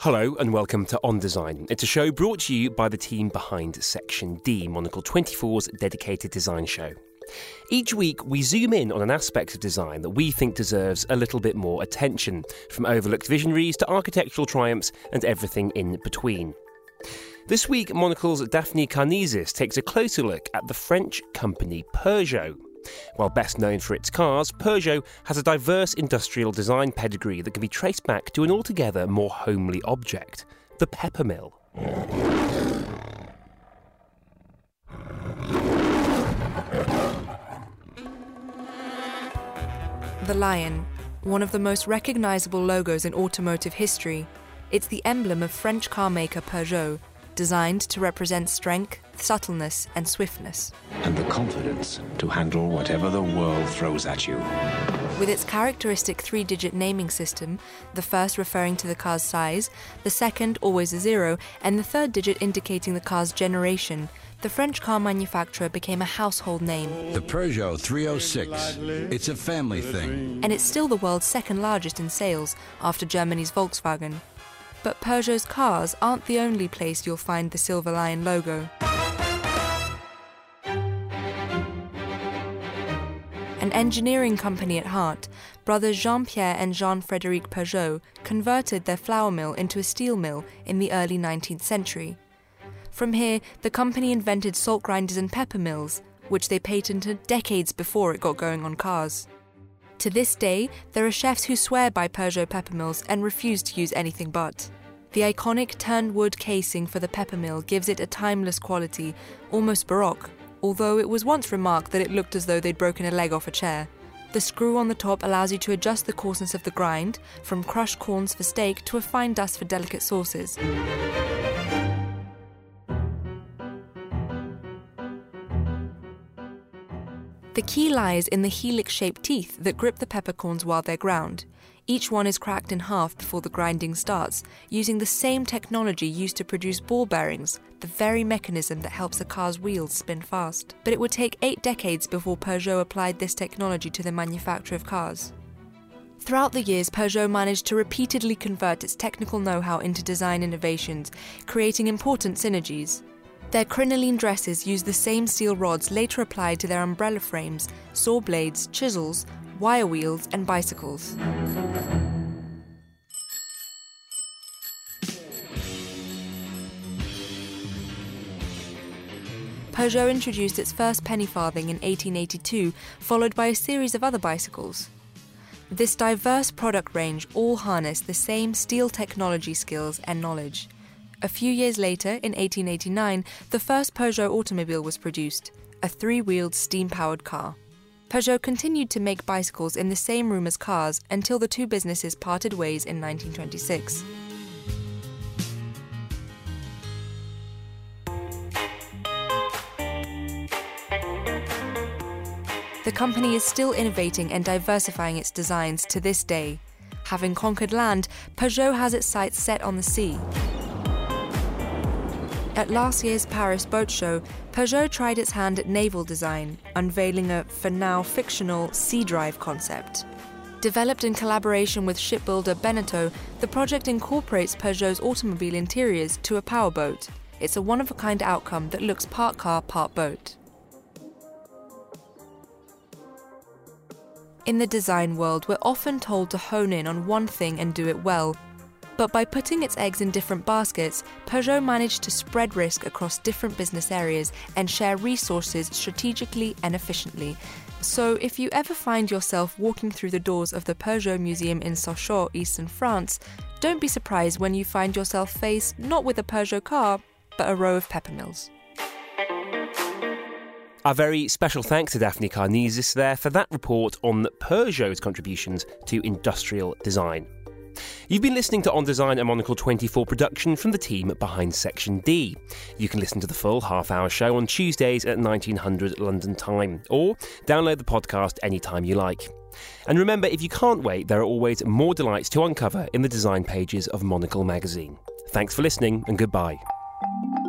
Hello and welcome to On Design. It's a show brought to you by the team behind Section D, Monocle 24's dedicated design show. Each week we zoom in on an aspect of design that we think deserves a little bit more attention, from overlooked visionaries to architectural triumphs and everything in between. This week, Monocle's Daphne Karnizis takes a closer look at the French company Peugeot. While best known for its cars, Peugeot has a diverse industrial design pedigree that can be traced back to an altogether more homely object, the pepper mill. The lion, one of the most recognisable logos in automotive history. It's the emblem of French car maker Peugeot, designed to represent strength, subtleness and swiftness. And the confidence to handle whatever the world throws at you. With its characteristic three-digit naming system, the first referring to the car's size, the second always a zero, and the third digit indicating the car's generation, the French car manufacturer became a household name. The Peugeot 306. It's a family thing. And it's still the world's second largest in sales, after Germany's Volkswagen. But Peugeot's cars aren't the only place you'll find the Silver Lion logo. An engineering company at heart, brothers Jean-Pierre and Jean-Frédéric Peugeot converted their flour mill into a steel mill in the early 19th century. From here, the company invented salt grinders and pepper mills, which they patented decades before it got going on cars. To this day, there are chefs who swear by Peugeot pepper mills and refuse to use anything but. The iconic turned wood casing for the pepper mill gives it a timeless quality, almost baroque, although it was once remarked that it looked as though they'd broken a leg off a chair. The screw on the top allows you to adjust the coarseness of the grind, from crushed corns for steak to a fine dust for delicate sauces. The key lies in the helix-shaped teeth that grip the peppercorns while they're ground. Each one is cracked in half before the grinding starts, using the same technology used to produce ball bearings, the very mechanism that helps a car's wheels spin fast. But it would take 8 decades before Peugeot applied this technology to the manufacture of cars. Throughout the years, Peugeot managed to repeatedly convert its technical know-how into design innovations, creating important synergies. Their crinoline dresses use the same steel rods later applied to their umbrella frames, saw blades, chisels, wire wheels and bicycles. Peugeot introduced its first penny farthing in 1882, followed by a series of other bicycles. This diverse product range all harnessed the same steel technology skills and knowledge. A few years later, in 1889, the first Peugeot automobile was produced, a 3-wheeled steam-powered car. Peugeot continued to make bicycles in the same room as cars until the two businesses parted ways in 1926. The company is still innovating and diversifying its designs to this day. Having conquered land, Peugeot has its sights set on the sea. At last year's Paris Boat Show, Peugeot tried its hand at naval design, unveiling a, for now fictional, sea drive concept. Developed in collaboration with shipbuilder Beneteau, the project incorporates Peugeot's automobile interiors to a powerboat. It's a one-of-a-kind outcome that looks part car, part boat. In the design world, we're often told to hone in on one thing and do it well. But by putting its eggs in different baskets, Peugeot managed to spread risk across different business areas and share resources strategically and efficiently. So if you ever find yourself walking through the doors of the Peugeot Museum in Sochaux, eastern France, don't be surprised when you find yourself faced not with a Peugeot car, but a row of pepper mills. Our very special thanks to Daphne Karnizis there for that report on Peugeot's contributions to industrial design. You've been listening to On Design, a Monocle 24 production from the team behind Section D. You can listen to the full half-hour show on Tuesdays at 1900 London time, or download the podcast anytime you like. And remember, if you can't wait, there are always more delights to uncover in the design pages of Monocle magazine. Thanks for listening, and goodbye.